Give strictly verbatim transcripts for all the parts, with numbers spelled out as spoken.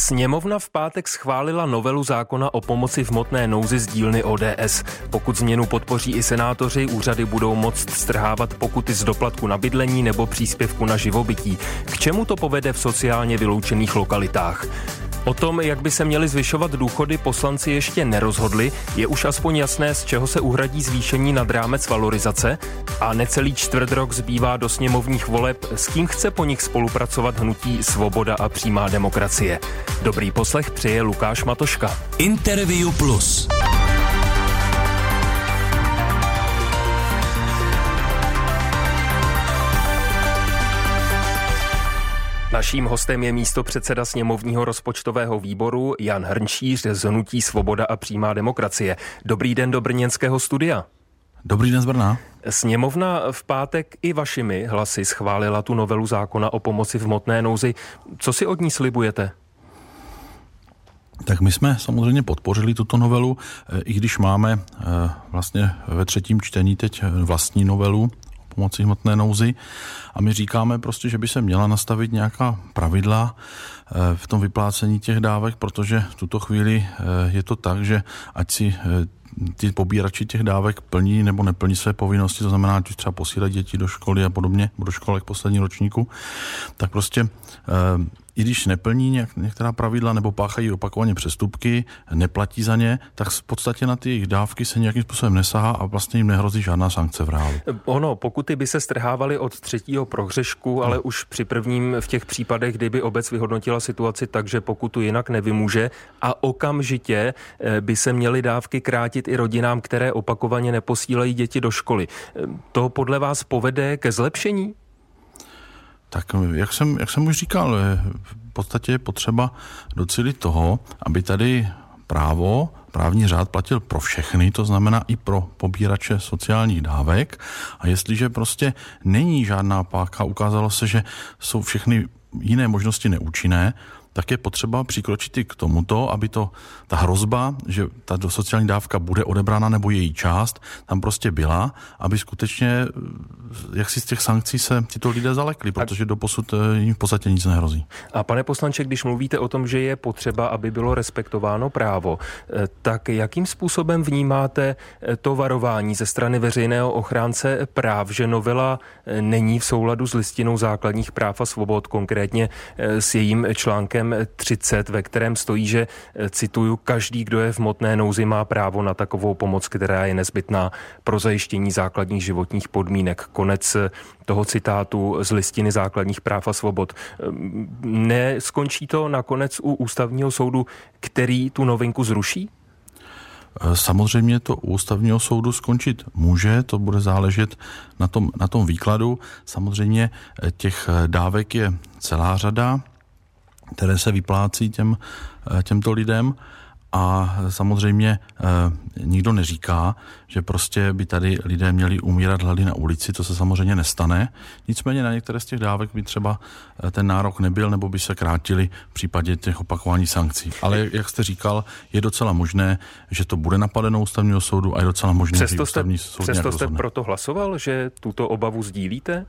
Sněmovna v pátek schválila novelu zákona o pomoci v hmotné nouzi z dílny O D S. Pokud změnu podpoří i senátoři, úřady budou moct strhávat pokuty z doplatku na bydlení nebo příspěvku na živobytí. K čemu to povede v sociálně vyloučených lokalitách? O tom, jak by se měly zvyšovat důchody, poslanci ještě nerozhodli. Je už aspoň jasné, z čeho se uhradí zvýšení nad rámec valorizace. A necelý čtvrt rok zbývá do sněmovních voleb. S kým chce po nich spolupracovat hnutí Svoboda a přímá demokracie? Dobrý poslech přeje Lukáš Matoška. Interview Plus. Naším hostem je místopředseda sněmovního rozpočtového výboru Jan Hrnčíř z hnutí Svoboda a přímá demokracie. Dobrý den do brněnského studia. Dobrý den z Brna. Sněmovna v pátek i vašimi hlasy schválila tu novelu zákona o pomoci v hmotné nouzi. Co si od ní slibujete? Tak my jsme samozřejmě podpořili tuto novelu, i když máme vlastně ve třetím čtení teď vlastní novelu pomoci hmotné nouzi a my říkáme prostě, že by se měla nastavit nějaká pravidla v tom vyplácení těch dávek, protože v tuto chvíli je to tak, že ať si ty pobírači těch dávek plní nebo neplní své povinnosti, to znamená, že třeba posílají děti do školy a podobně, do školek poslední ročníku, tak prostě i když neplní nějak, některá pravidla nebo páchají opakovaně přestupky, neplatí za ně, tak v podstatě na ty jejich dávky se nějakým způsobem nesahá a vlastně jim nehrozí žádná sankce v reálu. Ono, pokuty by se strhávaly od třetího prohřešku, no. Ale už při prvním v těch případech, kdyby obec vyhodnotila situaci tak, že pokutu jinak nevymůže a okamžitě by se měly dávky krátit i rodinám, které opakovaně neposílají děti do školy. To podle vás povede ke zlepšení? Tak jak jsem, jak jsem už říkal, v podstatě je potřeba docílit toho, aby tady právo, právní řád platil pro všechny, to znamená i pro pobírače sociálních dávek. A jestliže prostě není žádná páka, ukázalo se, že jsou všechny jiné možnosti neúčinné, tak je potřeba přikročit i k tomuto, aby to, ta hrozba, že ta sociální dávka bude odebrána nebo její část, tam prostě byla, aby skutečně, jak si z těch sankcí se tyto lidé zalekli, protože doposud jim v podstatě nic nehrozí. A pane poslanče, když mluvíte o tom, že je potřeba, aby bylo respektováno právo, tak jakým způsobem vnímáte to varování ze strany veřejného ochránce práv, že novela není v souladu s listinou základních práv a svobod, konkrétně s jejím článkem třicet, ve kterém stojí, že, cituju, každý, kdo je v hmotné nouzi, má právo na takovou pomoc, která je nezbytná pro zajištění základních životních podmínek. Konec toho citátu z listiny základních práv a svobod. Neskončí to nakonec u ústavního soudu, který tu novinku zruší? Samozřejmě to u ústavního soudu skončit může, to bude záležet na tom, na tom výkladu. Samozřejmě těch dávek je celá řada, které se vyplácí těm, těmto lidem a samozřejmě eh, nikdo neříká, že prostě by tady lidé měli umírat hlady na ulici, to se samozřejmě nestane. Nicméně na některé z těch dávek by třeba ten nárok nebyl nebo by se krátili v případě těch opakování sankcí. Ale jak jste říkal, je docela možné, že to bude napadeno ústavního soudu a je docela možné, přesto že ústavní jste, soud Přesto jste rozhodne. proto hlasoval, že tuto obavu sdílíte?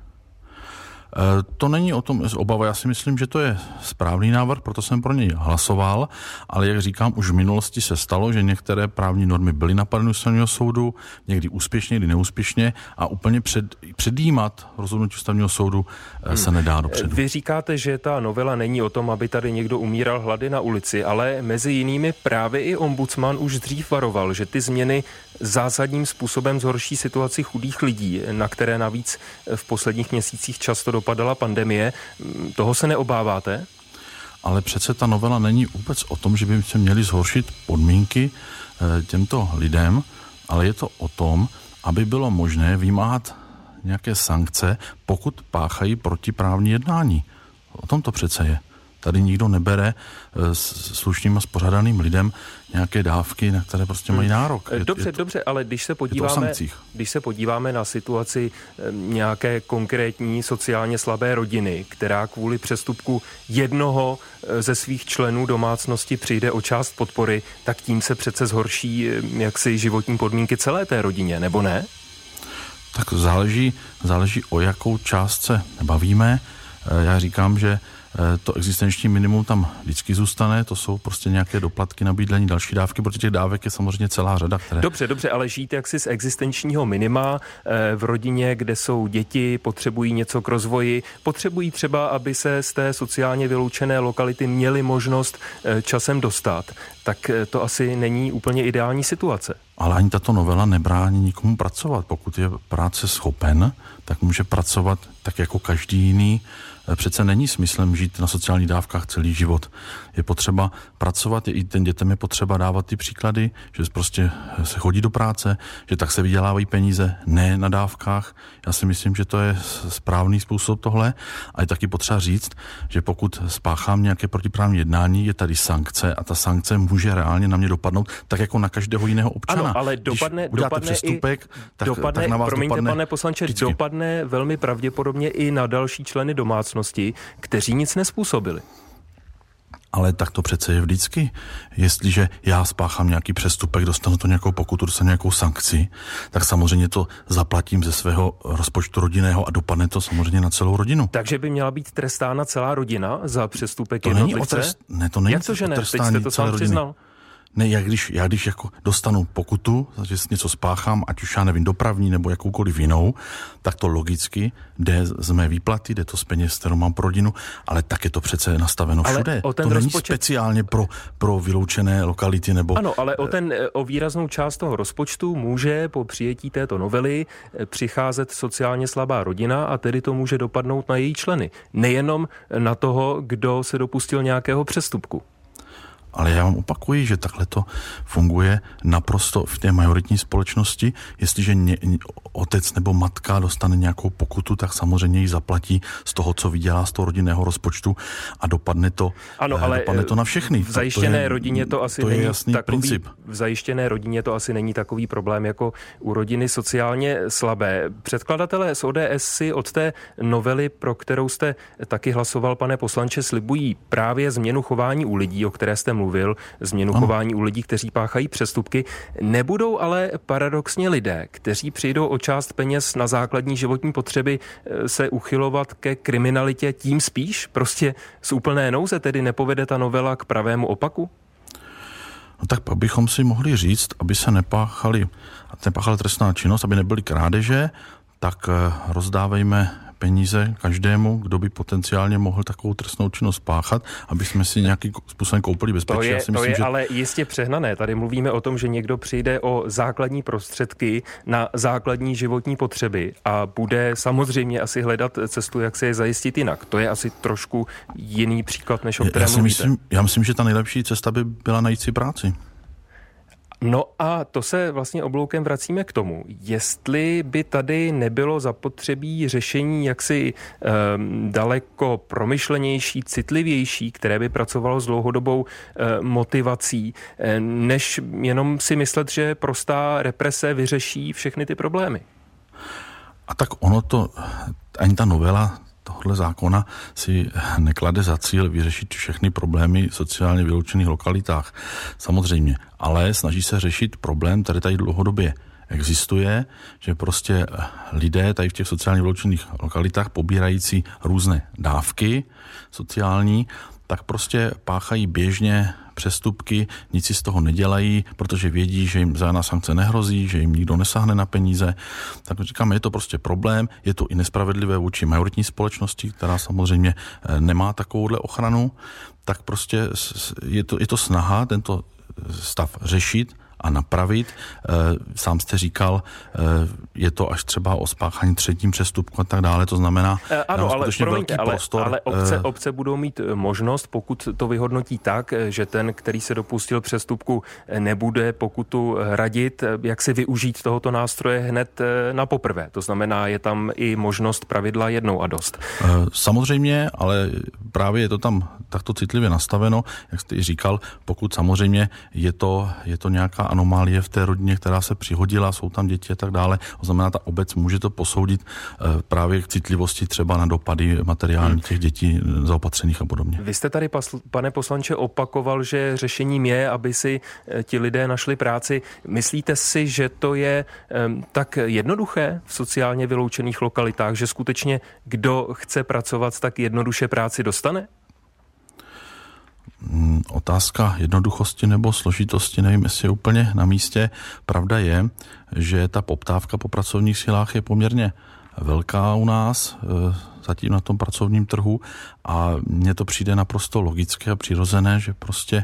To není o tom obava, já si myslím, že to je správný návrh, proto jsem pro něj hlasoval, ale jak říkám, už v minulosti se stalo, že některé právní normy byly napadeny ústavního soudu, někdy úspěšně, někdy neúspěšně a úplně před, předjímat rozhodnutí ústavního soudu hmm. se nedá dopředu. Vy říkáte, že ta novela není o tom, aby tady někdo umíral hlady na ulici, ale mezi jinými právě i ombudsman už dřív varoval, že ty změny zásadním způsobem zhorší situaci chudých lidí, na které navíc v posledních měsících často dopadala pandemie. Toho se neobáváte? Ale přece ta novela není vůbec o tom, že by se měly zhoršit podmínky těmto lidem, ale je to o tom, aby bylo možné vymáhat nějaké sankce, pokud páchají protiprávní jednání. O tom to přece je. Tady nikdo nebere slušným a spořádaným lidem nějaké dávky, na které prostě mají nárok. Dobře, je to, dobře, ale když se podíváme, když se podíváme na situaci nějaké konkrétní sociálně slabé rodiny, která kvůli přestupku jednoho ze svých členů domácnosti přijde o část podpory, tak tím se přece zhorší jaksi životní podmínky celé té rodině, nebo ne? Tak záleží, záleží o jakou část se bavíme. Já říkám, že to existenční minimum tam vždycky zůstane, to jsou prostě nějaké doplatky na bydlení, další dávky, protože těch dávek je samozřejmě celá řada. Které... Dobře, dobře, ale žít jaksi z existenčního minima v rodině, kde jsou děti, potřebují něco k rozvoji, potřebují třeba, aby se z té sociálně vyloučené lokality měli možnost časem dostat, tak to asi není úplně ideální situace. Ale ani tato novela nebrání nikomu pracovat. Pokud je práce schopen, tak může pracovat tak jako každý jiný. Přece není smyslem žít na sociálních dávkách celý život. Je potřeba pracovat, i ten dětem je potřeba dávat ty příklady, že prostě se chodí do práce, že tak se vydělávají peníze, ne na dávkách. Já si myslím, že to je správný způsob tohle. A je taky potřeba říct, že pokud spáchám nějaké protiprávní jednání, je tady sankce a ta sankce může reálně na mě dopadnout, tak jako na každého jiného občana. Ano, ale dopadne, dopadne přestupek, i, tak, dopadne, tak na vás promiňte, dopadne pane poslanče, vždycky. dopadne velmi pravděpodobně i na další členy domácnosti, kteří nic nezpůsobili. Ale tak to přece je vždycky. Jestliže já spáchám nějaký přestupek, dostanu to nějakou pokutu, dostanu nějakou sankci, tak samozřejmě to zaplatím ze svého rozpočtu rodinného a dopadne to samozřejmě na celou rodinu. Takže by měla být trestána celá rodina za přestupek to jednotlivce? Není otrest, ne, to není Jak to, že ne? Teď jste to sám rodiny. přiznal. Ne, já když, já když jako dostanu pokutu, že něco spáchám, ať už já nevím, dopravní nebo jakoukoliv jinou, tak to logicky jde z mé výplaty, jde to z peněz, kterou mám pro rodinu, ale tak je to přece nastaveno ale všude. O ten to není rozpočet... speciálně pro, pro vyloučené lokality nebo... Ano, ale o ten, o výraznou část toho rozpočtu může po přijetí této novely přicházet sociálně slabá rodina a tedy to může dopadnout na její členy. Nejenom na toho, kdo se dopustil nějakého přestupku. Ale já vám opakuji, že takhle to funguje naprosto v té majoritní společnosti. Jestliže ně, otec nebo matka dostane nějakou pokutu, tak samozřejmě ji zaplatí z toho, co vydělá z toho rodinného rozpočtu a dopadne to, ano, ale dopadne to na všechny. V zajištěné to je, rodině to asi to není jasný takový, princip. V zajištěné rodině to asi není takový problém jako u rodiny sociálně slabé. Předkladatelé z O D S si od té novely, pro kterou jste taky hlasoval, pane poslanče, slibují právě změnu chování u lidí, o které jste mluvil, mluvil, změnu ano. chování u lidí, kteří páchají přestupky. Nebudou ale paradoxně lidé, kteří přijdou o část peněz na základní životní potřeby, se uchylovat ke kriminalitě tím spíš? Prostě z úplné nouze tedy nepovede ta novela k pravému opaku? No tak pak bychom si mohli říct, aby se nepáchali, nepáchala trestná činnost, aby nebyly krádeže, tak rozdávejme peníze každému, kdo by potenciálně mohl takovou trestnou činnost páchat, aby jsme si nějakým způsobem koupili bezpečí. To je, Já si to myslím, je že... ale jistě přehnané. Tady mluvíme o tom, že někdo přijde o základní prostředky na základní životní potřeby a bude samozřejmě asi hledat cestu, jak se je zajistit jinak. To je asi trošku jiný příklad, než o kterém já mluvíte. Myslím, já myslím, že ta nejlepší cesta by byla najít si práci. No a to se vlastně obloukem vracíme k tomu, jestli by tady nebylo zapotřebí řešení jaksi eh, daleko promyšlenější, citlivější, které by pracovalo s dlouhodobou eh, motivací, eh, než jenom si myslet, že prostá represe vyřeší všechny ty problémy. A tak ono to, ani ta novela tohle zákona si neklade za cíl vyřešit všechny problémy sociálně vyloučených lokalitách. Samozřejmě, ale snaží se řešit problém, který tady dlouhodobě existuje, že prostě lidé tady v těch sociálně vyloučených lokalitách pobírající různé dávky sociální, tak prostě páchají běžně přestupky, nic si z toho nedělají, protože vědí, že jim žádná sankce nehrozí, že jim nikdo nesáhne na peníze. Tak říkáme, je to prostě problém, je to i nespravedlivé vůči majoritní společnosti, která samozřejmě nemá takovouhle ochranu, tak prostě je to, je to snaha tento stav řešit a napravit. Sám jste říkal, je to až třeba o spáchání třetím přestupku a tak dále, to znamená e, ano, ale, promiňte, ale, prostor. ale obce, obce budou mít možnost, pokud to vyhodnotí tak, že ten, který se dopustil přestupku, nebude pokutu hradit, jak si využít tohoto nástroje hned na poprvé. To znamená, je tam i možnost pravidla jednou a dost. Samozřejmě, ale právě je to tam takto citlivě nastaveno, jak jste i říkal, pokud samozřejmě je to, je to nějaká anomálie v té rodině, která se přihodila, jsou tam děti a tak dále. To znamená, ta obec může to posoudit právě k citlivosti třeba na dopady materiální těch dětí zaopatřených a podobně. Vy jste tady, pane poslanče, opakoval, že řešením je, aby si ti lidé našli práci. Myslíte si, že to je tak jednoduché v sociálně vyloučených lokalitách, že skutečně kdo chce pracovat, tak jednoduše práci dostane? Otázka jednoduchosti nebo složitosti, nevím, jestli je úplně na místě. Pravda je, že ta poptávka po pracovních silách je poměrně velká u nás, zatím na tom pracovním trhu, a mně to přijde naprosto logické a přirozené, že prostě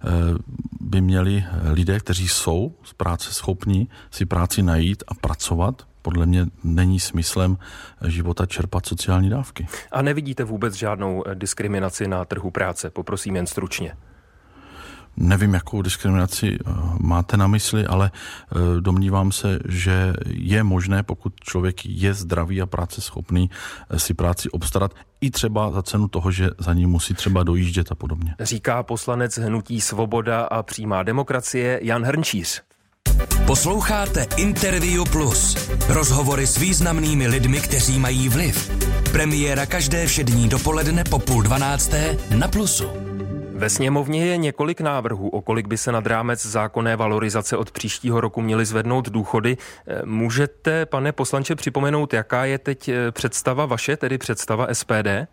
by měli lidé, kteří jsou z práce schopní, si práci najít a pracovat. Podle mě není smyslem života čerpat sociální dávky. A nevidíte vůbec žádnou diskriminaci na trhu práce? Poprosím jen stručně. Nevím, jakou diskriminaci máte na mysli, ale domnívám se, že je možné, pokud člověk je zdravý a práceschopný, si práci obstarat i třeba za cenu toho, že za ní musí třeba dojíždět a podobně. Říká poslanec hnutí Svoboda a přímá demokracie Jan Hrnčíř. Posloucháte Interview Plus. Rozhovory s významnými lidmi, kteří mají vliv. Premiéra každé všední dopoledne po půl dvanácté na Plusu. Ve sněmovně je několik návrhů, o kolik by se nad rámec zákonné valorizace od příštího roku měly zvednout důchody. Můžete, pane poslanče, připomenout, jaká je teď představa vaše, tedy představa S P D?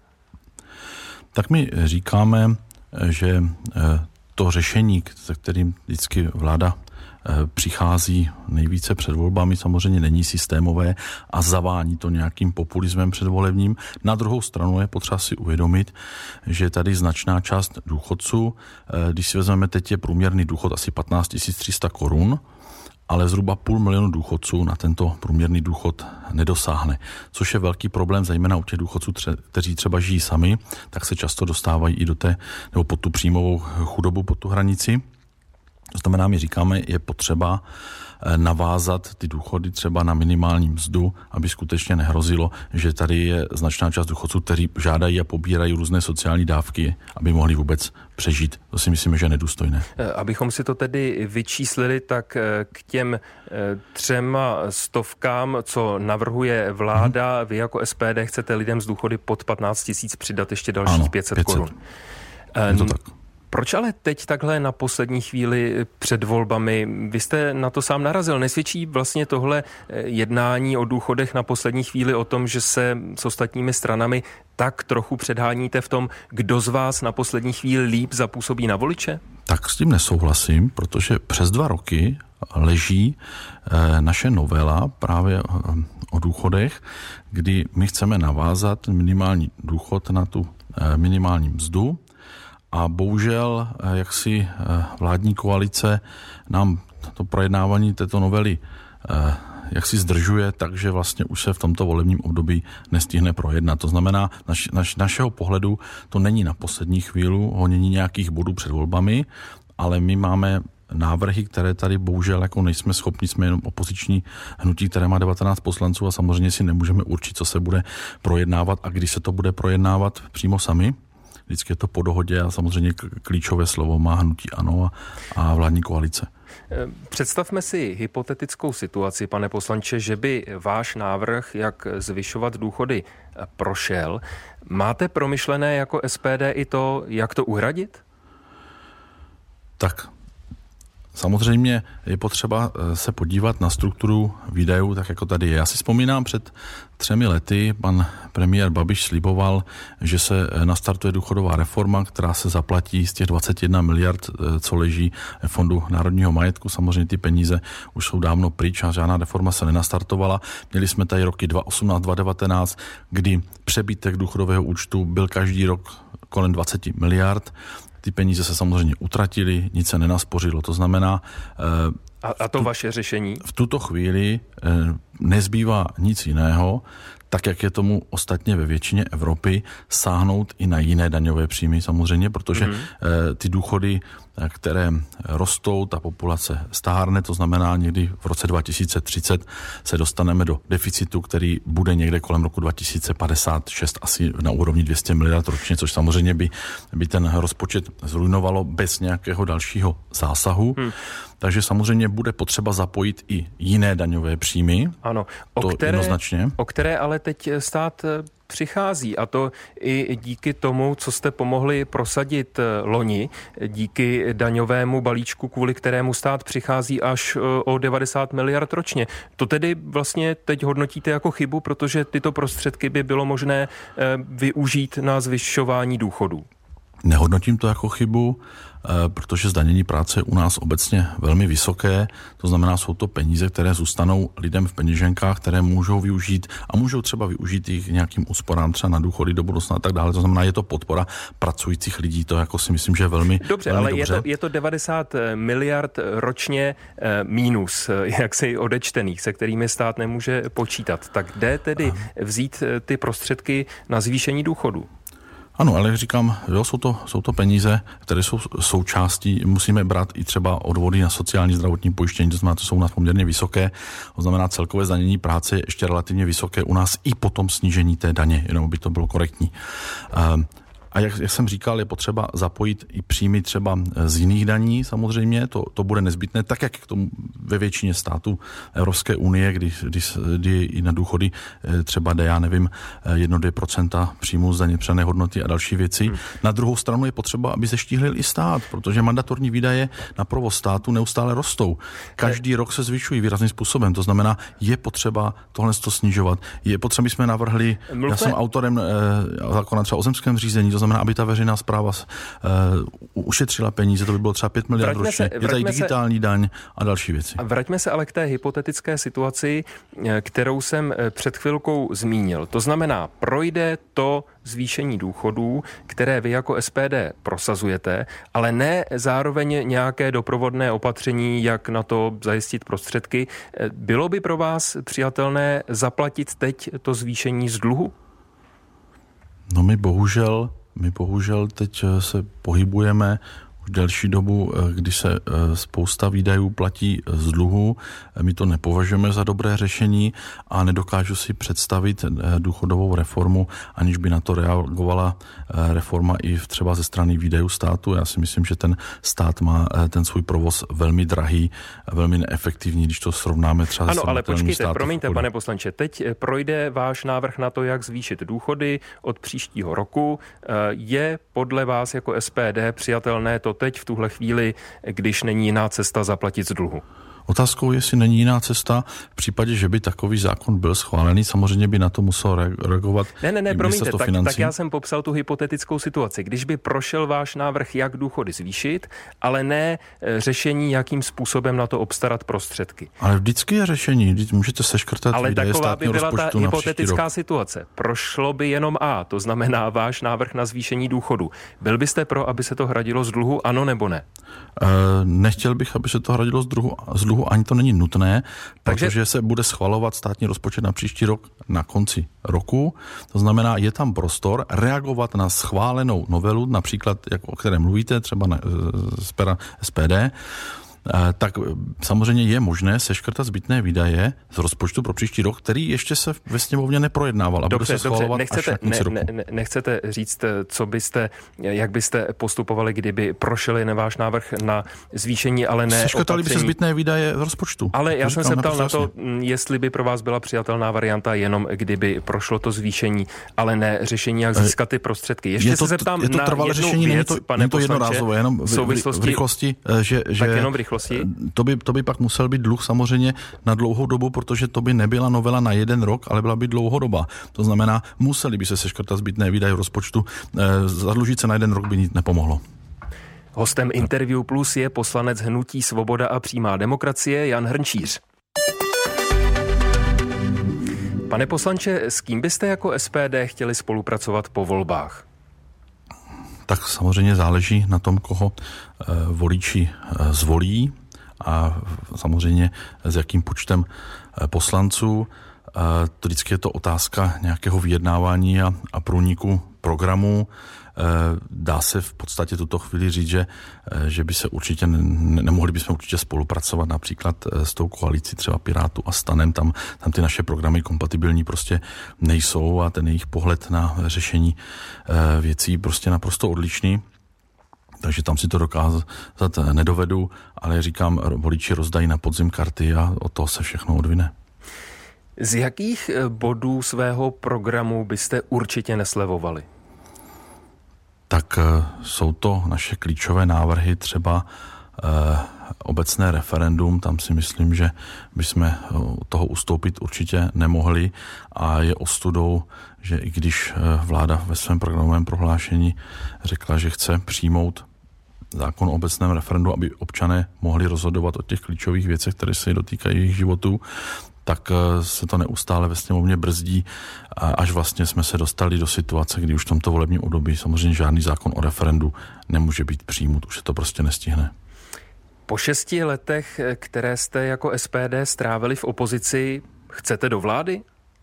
Tak my říkáme, že to řešení, se kterým vždycky vláda přichází nejvíce před volbami, samozřejmě není systémové a zavání to nějakým populismem předvolebním. Na druhou stranu je potřeba si uvědomit, že tady značná část důchodců, když si vezmeme, teď je průměrný důchod asi patnáct tisíc tři sta korun, ale zhruba půl milionu důchodců na tento průměrný důchod nedosáhne. Což je velký problém, zejména u těch důchodců, kteří třeba žijí sami, tak se často dostávají i do té, nebo pod tu příjmovou chudobu, pod tu hranici. To znamená, my říkáme, je potřeba navázat ty důchody třeba na minimální mzdu, aby skutečně nehrozilo, že tady je značná část důchodců, kteří žádají a pobírají různé sociální dávky, aby mohli vůbec přežít. To si myslíme, že je nedůstojné. Abychom si to tedy vyčíslili, tak k těm třema stovkám, co navrhuje vláda, hmm. vy jako S P D chcete lidem z důchody pod patnáct tisíc přidat ještě dalších ano, pět set korun. Je to tak. Proč ale teď takhle na poslední chvíli před volbami? Vy jste na to sám narazil. Nesvědčí vlastně tohle jednání o důchodech na poslední chvíli o tom, že se s ostatními stranami tak trochu předháníte v tom, kdo z vás na poslední chvíli líp zapůsobí na voliče? Tak s tím nesouhlasím, protože přes dva roky leží naše novela právě o důchodech, kdy my chceme navázat minimální důchod na tu minimální mzdu. A bohužel, jak si vládní koalice nám to projednávání této novely jak si zdržuje, takže vlastně už se v tomto volebním období nestihne projednat. To znamená, naš, naš, našeho pohledu to není na poslední chvíli honění nějakých bodů před volbami, ale my máme návrhy, které tady bohužel jako nejsme schopni, jsme jenom opoziční hnutí, které má devatenáct poslanců a samozřejmě si nemůžeme určit, co se bude projednávat a kdy se to bude projednávat přímo sami. Vždycky je to po dohodě a samozřejmě klíčové slovo má hnutí ANO a, a vládní koalice. Představme si hypotetickou situaci, pane poslanče, že by váš návrh, jak zvyšovat důchody, prošel. Máte promyšlené jako S P D i to, jak to uhradit? Tak samozřejmě je potřeba se podívat na strukturu výdajů, tak jako tady je. Já si vzpomínám, před třemi lety pan premiér Babiš sliboval, že se nastartuje důchodová reforma, která se zaplatí z těch dvacet jedna miliard, co leží v Fondu národního majetku. Samozřejmě ty peníze už jsou dávno pryč a žádná reforma se nenastartovala. Měli jsme tady roky dva tisíce osmnáct dva tisíce devatenáct, kdy přebytek důchodového účtu byl každý rok kolem dvacet miliard. Ty peníze se samozřejmě utratily, nic se nenaspořilo. To znamená... A, a to tu, vaše řešení? V tuto chvíli nezbývá nic jiného, tak jak je tomu ostatně ve většině Evropy, sáhnout i na jiné daňové příjmy samozřejmě, protože mm. ty důchody, které rostou, ta populace stárne, to znamená někdy v roce dva tisíce třicet se dostaneme do deficitu, který bude někde kolem roku dva tisíce padesát šest asi na úrovni dvě stě miliard ročně, což samozřejmě by, by ten rozpočet zrujnovalo bez nějakého dalšího zásahu. Hmm. Takže samozřejmě bude potřeba zapojit i jiné daňové příjmy. Ano, o, to které, jednoznačně. o které ale teď stát přichází, a to i díky tomu, co jste pomohli prosadit loni, díky daňovému balíčku, kvůli kterému stát přichází až o devadesát miliard ročně. To tedy vlastně teď hodnotíte jako chybu, protože tyto prostředky by bylo možné využít na zvyšování důchodů. Nehodnotím to jako chybu, protože zdanění práce je u nás obecně velmi vysoké, to znamená, jsou to peníze, které zůstanou lidem v peněženkách, které můžou využít a můžou třeba využít jich nějakým úsporám třeba na důchody do budoucna a tak dále. To znamená, je to podpora pracujících lidí, to jako si myslím, že je velmi dobře. Velmi ale dobře. Je, to, je to devadesát miliard ročně mínus, jaksi odečtených, se kterými stát nemůže počítat. Tak kde tedy vzít ty prostředky na zvýšení důchodů? Ano, ale jak říkám, jo, jsou to, jsou to peníze, které jsou součástí, musíme brát i třeba odvody na sociální zdravotní pojištění, to znamená, to jsou u nás poměrně vysoké, to znamená celkové zdanění práce je ještě relativně vysoké u nás i po tom snížení té daně, jenom aby to bylo korektní. Um, A jak, jak jsem říkal, je potřeba zapojit i příjmy třeba z jiných daní, samozřejmě, to, to bude nezbytné, tak jak k tomu ve většině států Evropské unie, kdy, kdy, kdy i na důchody třeba jde, já nevím, jedno dvě procenta příjmů z daně přidané hodnoty a další věci. Hmm. Na druhou stranu je potřeba, aby zeštíhlil i stát, protože mandatorní výdaje na provoz státu neustále rostou. Každý rok se zvyšují výrazným způsobem, to znamená, je potřeba tohle to snižovat. Je potřeba, aby jsme navrhli, Mluvte. já jsem autorem eh, zákona třeba o zemském řízení, to znamená, aby ta veřejná správa uh, ušetřila peníze, to by bylo třeba pět miliard ročně. Je tady digitální se, daň a další věci. A vraťme se ale k té hypotetické situaci, kterou jsem před chvilkou zmínil. To znamená, projde to zvýšení důchodů, které vy jako S P D prosazujete, ale ne zároveň nějaké doprovodné opatření, jak na to zajistit prostředky. Bylo by pro vás přijatelné zaplatit teď to zvýšení z dluhu? No my bohužel My bohužel teď se pohybujeme už delší dobu, kdy se spousta výdajů platí z dluhu. My to nepovažujeme za dobré řešení a nedokážu si představit důchodovou reformu, aniž by na to reagovala reforma i třeba ze strany výdajů státu. Já si myslím, že ten stát má ten svůj provoz velmi drahý, velmi neefektivní, když to srovnáme třeba ano, ale počkejte, promiňte, pane poslanče, teď projde váš návrh na to, jak zvýšit důchody od příštího roku. Je podle vás jako S P D přijatelné to teď v tuhle chvíli, když není jiná cesta zaplatit z dluhu? Otázkou je, jestli není jiná cesta. V případě, že by takový zákon byl schválený, samozřejmě by na to musel reagovat. Ne, ne, ne, promiňte, tak, tak já jsem popsal tu hypotetickou situaci. Když by prošel váš návrh, jak důchody zvýšit, ale ne řešení, jakým způsobem na to obstarat prostředky. Ale vždycky je řešení, můžete seškrtat ale výdaje státního rozpočtu. Ale taková by byla ta hypotetická situace. Prošlo by jenom A, to znamená váš návrh na zvýšení důchodu. Byl byste pro, aby se to hradilo z dluhu, ano nebo ne? E, nechtěl bych, aby se to hradilo z dluhu, z dluhu ani to není nutné, takže protože se bude schvalovat státní rozpočet na příští rok na konci roku. To znamená, je tam prostor reagovat na schválenou novelu, například, jak, o které mluvíte, třeba na, z pera S P D, tak samozřejmě je možné seškrtat zbytné výdaje z rozpočtu pro příští rok, který ještě se ve sněmovně neprojednával a dobře, bude se schvalovat nechcete, až na konci ne, roku. Ne, nechcete říct, co byste, jak byste postupovali, kdyby prošel jen váš návrh na zvýšení, ale ne seškrtali opatření. by se zbytné výdaje z rozpočtu. Ale já to jsem se ptal na to, jestli by pro vás byla přijatelná varianta jenom, kdyby prošlo to zvýšení, ale ne řešení, jak získat ty prostředky. Ještě je to, se zeptám je to na jednu řešení, věc, to, pane to jednorázové, jenom v, v, v rychlosti, že, že tak jenom v rychlosti. To by, to by pak musel být dluh samozřejmě na dlouhou dobu, protože to by nebyla novela na jeden rok, ale byla by dlouhodoba. To znamená, museli by se seškrtat zbytné výdaje rozpočtu. Zadlužit se na jeden rok by nic nepomohlo. Hostem Interview Plus je poslanec hnutí Svoboda a přímá demokracie Jan Hrnčíř. Pane poslanče, s kým byste jako S P D chtěli spolupracovat po volbách? Tak samozřejmě záleží na tom, koho voliči zvolí a samozřejmě s jakým počtem poslanců. To vždycky je to otázka nějakého vyjednávání a, a průniku programu. Dá se v podstatě tuto chvíli říct, že, že by se určitě, ne, nemohli bychom určitě spolupracovat například s tou koalicí třeba Pirátů a STANem, tam, tam ty naše programy kompatibilní prostě nejsou a ten jejich pohled na řešení věcí prostě naprosto odlišný. Takže tam si to dokázat nedovedu, ale říkám, voliči rozdají na podzim karty a od toho se všechno odvine. Z jakých bodů svého programu byste určitě neslevovali? Tak jsou to naše klíčové návrhy třeba obecné referendum, tam si myslím, že bychom toho ustoupit určitě nemohli a je ostudou, že i když vláda ve svém programovém prohlášení řekla, že chce přijmout zákon o obecném referendu, aby občané mohli rozhodovat o těch klíčových věcech, které se dotýkají jejich životů, tak se to neustále ve sněmovně brzdí, až vlastně jsme se dostali do situace, kdy už v tomto volebním období samozřejmě žádný zákon o referendu nemůže být přijmut, už se to prostě nestihne. Po šesti letech, které jste jako S P D strávili v opozici, chcete do vlády?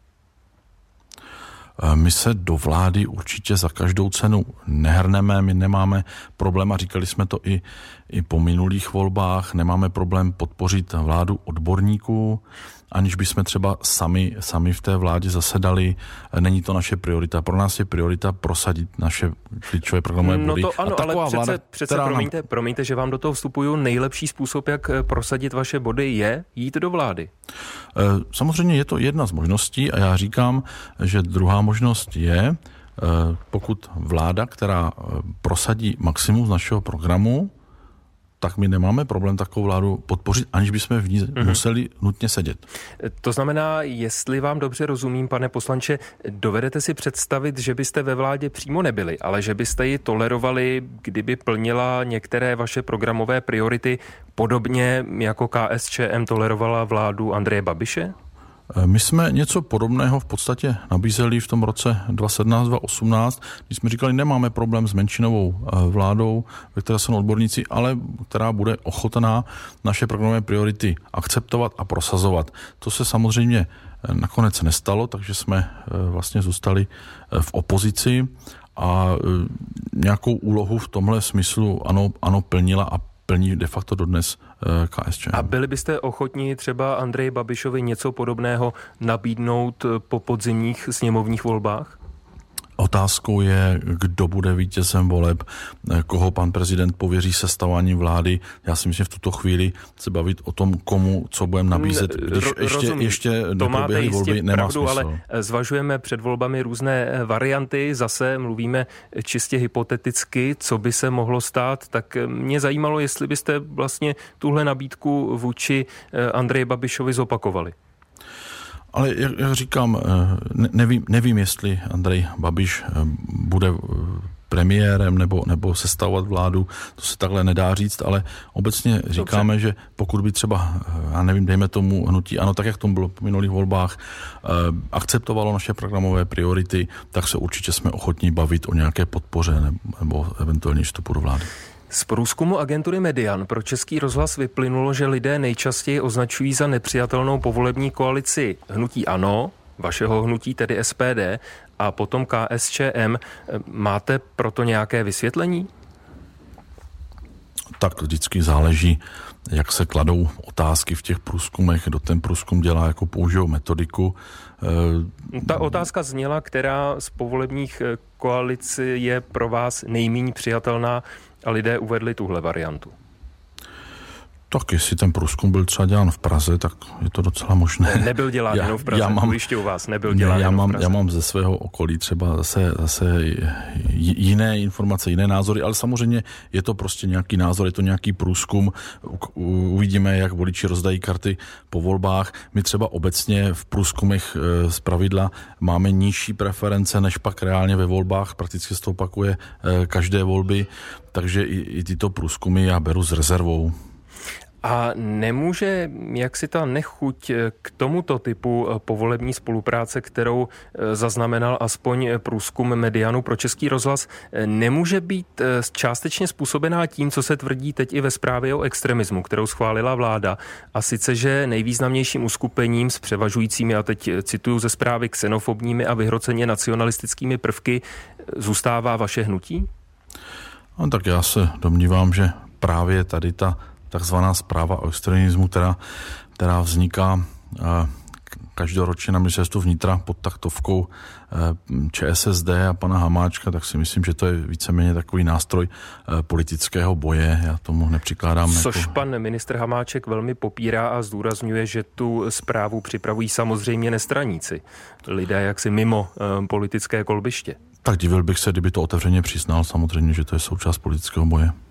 My se do vlády určitě za každou cenu nehrneme, my nemáme problém, a říkali jsme to i, i po minulých volbách, nemáme problém podpořit vládu odborníků, aniž bychom třeba sami, sami v té vládě zasedali. Není to naše priorita. Pro nás je priorita prosadit naše klíčové programové body. No to ano, ale přece, vláda, přece promiňte, nám... promiňte, že vám do toho vstupuju. Nejlepší způsob, jak prosadit vaše body, je jít do vlády. Samozřejmě je to jedna z možností a já říkám, že druhá možnost je, pokud vláda, která prosadí maximum z našeho programu, tak my nemáme problém takovou vládu podpořit, aniž bychom v ní mm-hmm. museli nutně sedět. To znamená, jestli vám dobře rozumím, pane poslanče, dovedete si představit, že byste ve vládě přímo nebyli, ale že byste ji tolerovali, kdyby plnila některé vaše programové priority, podobně jako K S Č M tolerovala vládu Andreje Babiše? My jsme něco podobného v podstatě nabízeli v tom roce dva tisíce sedmnáct dva tisíce osmnáct, když jsme říkali, nemáme problém s menšinovou vládou, ve které jsou odborníci, ale která bude ochotná naše programové priority akceptovat a prosazovat. To se samozřejmě nakonec nestalo, takže jsme vlastně zůstali v opozici a nějakou úlohu v tomhle smyslu ano, ano plnila a plní de facto dodnes K S Č M. A byli byste ochotní třeba Andreji Babišovi něco podobného nabídnout po podzimních sněmovních volbách? Otázkou je, kdo bude vítězem voleb, koho pan prezident pověří sestaváním vlády. Já si myslím, že v tuto chvíli se bavit o tom, komu co budeme nabízet, když Ro- ještě, ještě neproběhly volby, nemá pravdu, smysl. Ale zvažujeme před volbami různé varianty, zase mluvíme čistě hypoteticky, co by se mohlo stát, tak mě zajímalo, jestli byste vlastně tuhle nabídku vůči Andreji Babišovi zopakovali. Ale jak, jak říkám, nevím, nevím, jestli Andrej Babiš bude premiérem nebo, nebo sestavovat vládu, to se takhle nedá říct, ale obecně říkáme, Dobře. že pokud by třeba, já nevím, dejme tomu hnutí ANO, tak jak tomu bylo po minulých volbách, akceptovalo naše programové priority, tak se určitě jsme ochotní bavit o nějaké podpoře nebo, nebo eventuálně vstupu do vlády. Z průzkumu agentury Median pro Český rozhlas vyplynulo, že lidé nejčastěji označují za nepřijatelnou povolební koalici hnutí ANO, vašeho hnutí, tedy S P D, a potom K S Č M. Máte proto nějaké vysvětlení? Tak vždycky záleží, jak se kladou otázky v těch průzkumech, kdo ten průzkum dělá, jako použijou metodiku. Ta otázka zněla, která z povolebních koalic je pro vás nejméně přijatelná, a lidé uvedli tuhle variantu. Tak jestli ten průzkum byl třeba dělán v Praze, tak je to docela možné. Nebyl dělán jenom v Praze, já mám, ujišťuju vás, nebyl ne, dělán já jenom mám, v Praze. Já mám ze svého okolí třeba zase, zase jiné informace, jiné názory, ale samozřejmě je to prostě nějaký názor, je to nějaký průzkum, uvidíme, jak voliči rozdají karty po volbách. My třeba obecně v průzkumech z pravidla máme nižší preference, než pak reálně ve volbách, prakticky se to opakuje každé volby, takže i, i tyto průzkumy já beru s rezervou. A nemůže jaksi ta nechuť k tomuto typu povolební spolupráce, kterou zaznamenal aspoň průzkum Medianu pro Český rozhlas, nemůže být částečně způsobená tím, co se tvrdí teď i ve zprávě o extremismu, kterou schválila vláda, a sice, že nejvýznamnějším uskupením s převažujícími, a teď cituju ze zprávy, xenofobními a vyhroceně nacionalistickými prvky zůstává vaše hnutí? No, tak já se domnívám, že právě tady ta takzvaná zpráva o extremismu, která, která vzniká každoročně na ministerstvu vnitra pod taktovkou Č S S D a pana Hamáčka, tak si myslím, že to je víceméně takový nástroj politického boje. Já tomu nepřikládám. Což jako... pan ministr Hamáček velmi popírá a zdůrazňuje, že tu zprávu připravují samozřejmě nestraníci. Lidé jaksi mimo um, politické kolbiště. Tak divil bych se, kdyby to otevřeně přiznal, samozřejmě, že to je součást politického boje.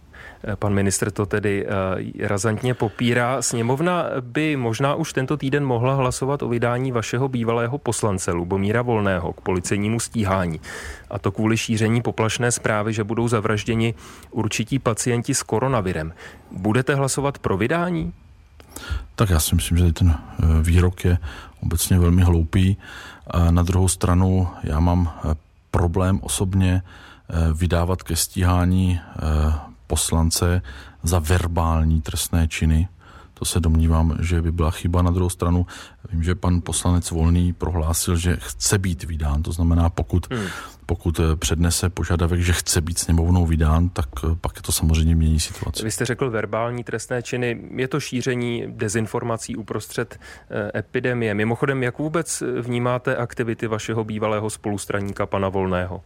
Pan ministr to tedy razantně popírá. Sněmovna by možná už tento týden mohla hlasovat o vydání vašeho bývalého poslance Lubomíra Volného k policejnímu stíhání. A to kvůli šíření poplašné zprávy, že budou zavražděni určití pacienti s koronavirem. Budete hlasovat pro vydání? Tak já si myslím, že ten výrok je obecně velmi hloupý. Na druhou stranu já mám problém osobně vydávat ke stíhání poslance za verbální trestné činy. To se domnívám, že by byla chyba. Na druhou stranu vím, že pan poslanec Volný prohlásil, že chce být vydán. To znamená, pokud, hmm. pokud přednese požadavek, že chce být sněmovnou vydán, tak pak to samozřejmě mění situaci. Vy jste řekl verbální trestné činy. Je to šíření dezinformací uprostřed epidemie. Mimochodem, jak vůbec vnímáte aktivity vašeho bývalého spolustraníka pana Volného?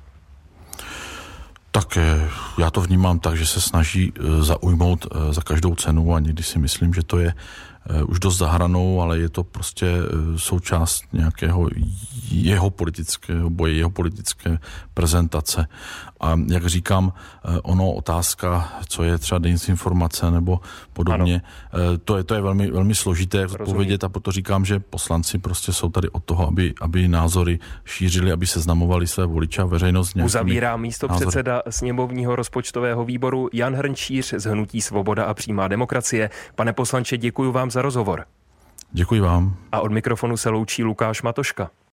Tak já to vnímám tak, že se snaží zaujmout za každou cenu a někdy si myslím, že to je už dost za hranou, ale je to prostě součást nějakého jeho politického boje, jeho politické prezentace. A jak říkám, ono otázka, co je třeba dezinformace nebo podobně, to je, to je velmi, velmi složité odpovědět a proto říkám, že poslanci prostě jsou tady od toho, aby, aby názory šířili, aby seznamovali své voliče a veřejnost. Uzavírá místo názory. Předseda sněmovního rozpočtového výboru Jan Hrnčíř z hnutí Svoboda a přímá demokracie. Pane poslanče, děkuji vám za rozhovor. Děkuji vám. A od mikrofonu se loučí Lukáš Matoška.